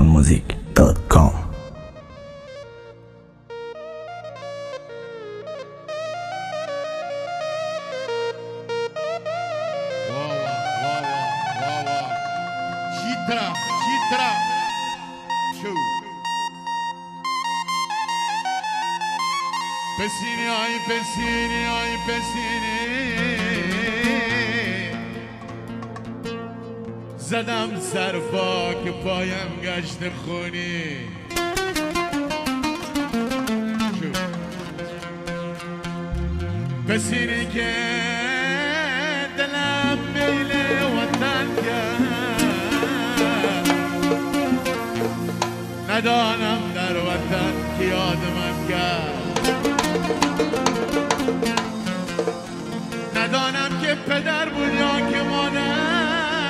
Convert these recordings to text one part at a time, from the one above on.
AmazonMusic.com. Citra. Pesini ay pesini زدم سر که پایم گشت خونی بسینی که دلم میل وطن کرد ندانم در وطن که یادمم کرد ندانم که پدر بود یا که مادر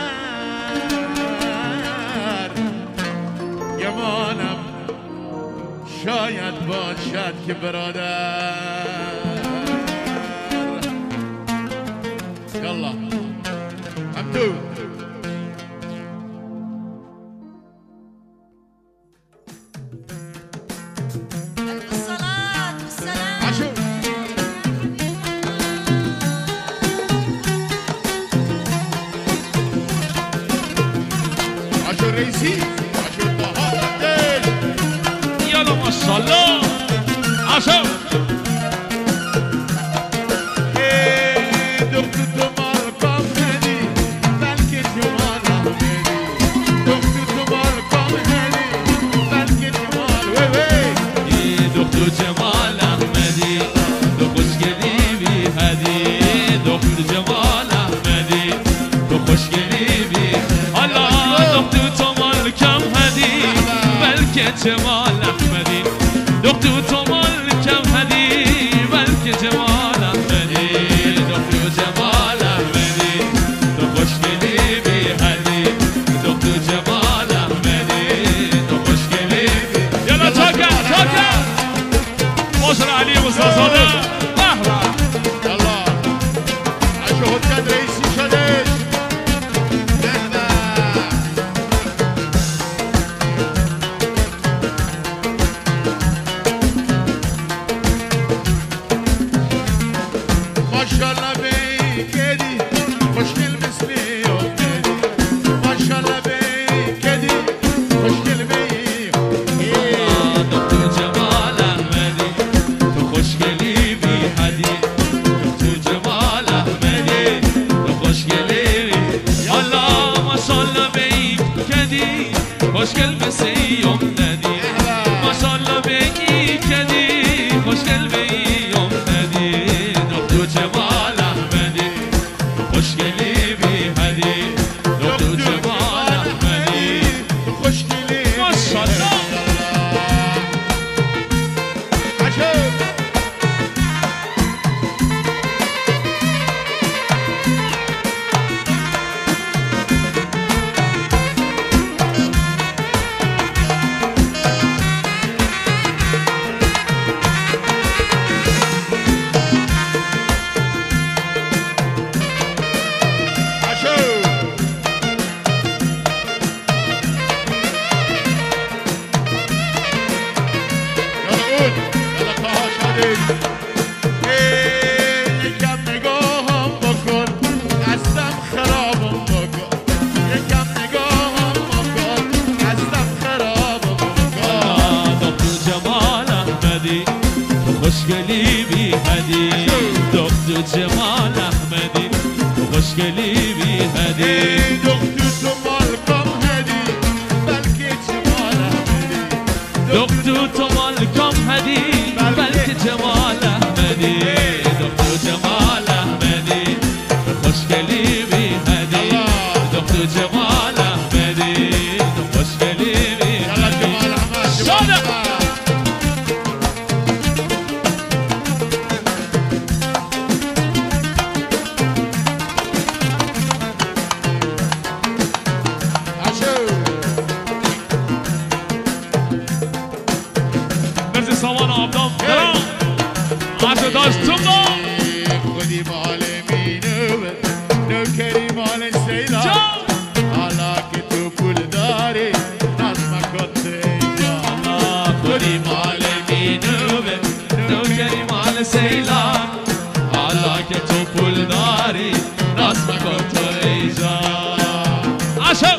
گمانم شاید باشد که برادر یالا هم تو عاشو رئیسی ماشاءالله عاشق دختر تو مال کام هدی بلکه جمال هدی دختر تو مال کام هدی بلکه جمال دختر جمال احمدی تو خوشگلی بی هدی دختر جمال احمدی تو خوشگلی بی الله دختر تو مال کام هدی بلکه جمال احمدی دختر تو مال کم هدی بلکه جمال احمدی دختر جمال احمدی تو خوشگلی بی هدی دختر جمال احمدی تو خوشگلی بی یالا چاکر ماشر علی مصطفی یالا عاشو حجت رئیسی شدش ماشاءالله بیکدی خوشگل مثلی افتادی ماشاءالله بیکدی خوشگل بی دختر جمال احمدی تو خوشگلی بی هدی دختر جمال احمدی تو خوشگلی بی الله ماشاءالله بیکدی خوشگل مثلی افتادی ماشاءالله بیکدی خوشگل بی جمال احمدی خوشگلی بی هدی دختر جمال احمدی خوشگلی ماشاءالله یکم نگاهم بکن ازدم خرابم بکن یکم نگاهم بکن ازدم خرابم بکن دختر جمال احمدی تو خوشگلی بی هدی دختر جمال احمدی تو خوشگلی بی هدی دختر تو مال کام هدی بلکه جمال احمدی دختر تو مال کام هدی بلکه جمال احمدی دختر جمال احمدی تو خوشگلی بی هدی دختر جمال احمدی تو خوشگلی بی هدی مرسی سامان آبدار سیلان حالا که تو پول داری ناز مکن تو ای جان عشق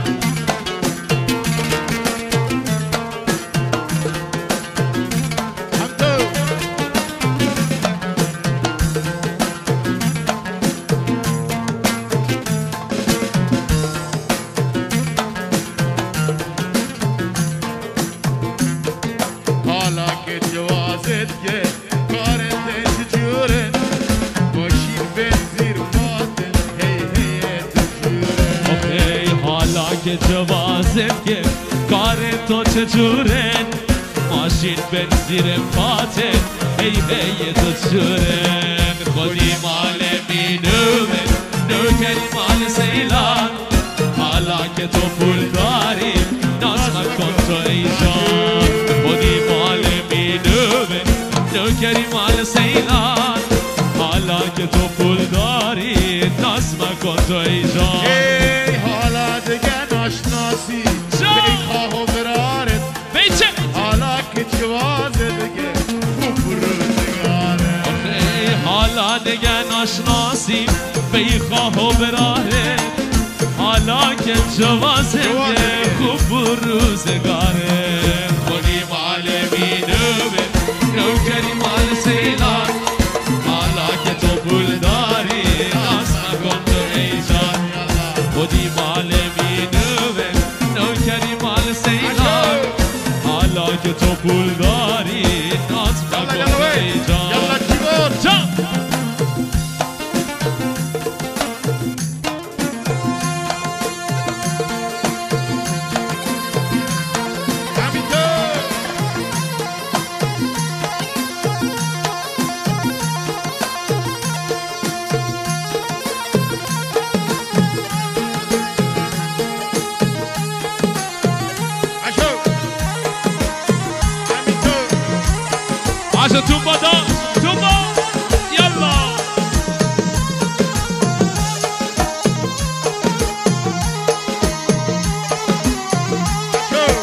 حالا که جوازت که کارت چجوره باشین بنزیر فاتن هی هی تجوره ای حالا که جوازت که کار تو چجوره ماشین بنزیر پاته ای هی تو چوره خودی مال مینوه نوکری مال سیلان حالا که تو پول داری ناز مکن تو ای جان خودی مال مینوه نوکری مال سیلان حالا که تو پول داری ناز مکن تو ای جان ای حالا دیگه ناشناسی بیخواه و برارت بیچه حالا که جوازت که خوب روزگاره ای حالا دیگه ناشناسی بیخواه و براره حالا که جوازه خوب روزگاره خودی مال مینوه نوکری مال سیلان حالا که تو پول داری ناز مکن تو ای جان خودی مال مینوه نوکری مال سیلان حالا که تو پول داری ناز مکن تو ای جان یلا جیبور جان همینطور اشو همینطور عشان تومبا دا تومبا يلا اشو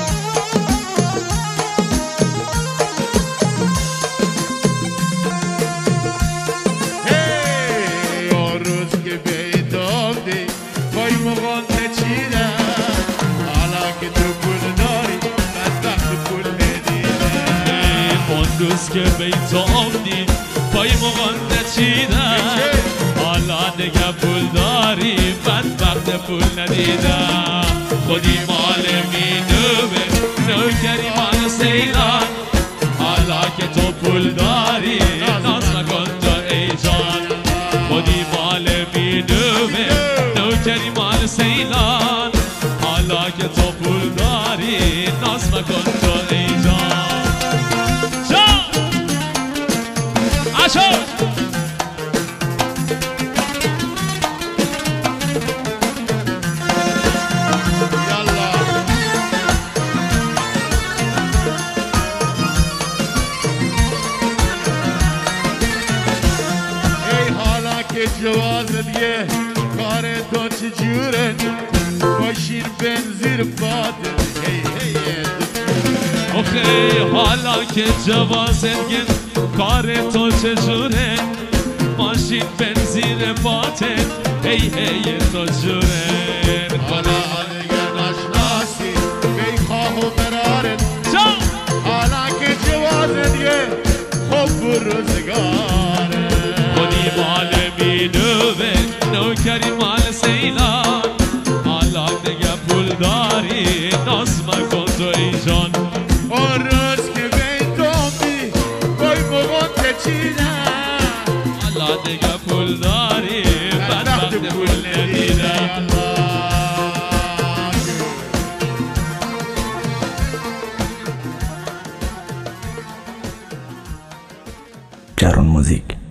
هی اون روز که بیدامدی پای مغانده چیدم حالا که تو پول داری بدبخت پول ندیدم اون روز که بیت آمدی پای مغانده چیدم حالا دیگه پول داری بدبخت پول ندیدم خودی مال مینوه نوکری مال سیلان حالا که تو پول داری ناز مکن تو ای جان خودی مال مینوه نوکری مال سیلان حالا که تو پول داری ناز مکن تو ای جان جان عشق یالا ای حالا که جوازت یه کار تو چجوره باشین بنزیر فاتن هی هی اوخی حالا که جوازت گن کار تو چجوره ماشین بنزیر پاته هی هی تو جوره حالا دیگه ناشناسی بیخواه و برارت جان حالا که جوازت یه خوب روزگاره خودی مال مینوه نوکری مال سیلان حالا دیگه پول داری ناز مکن تو ای جان اون روز که بیدامدی پای مغانده چیدم حالا دیگه پول داری بدبخت پول ندیدم Jaron Music.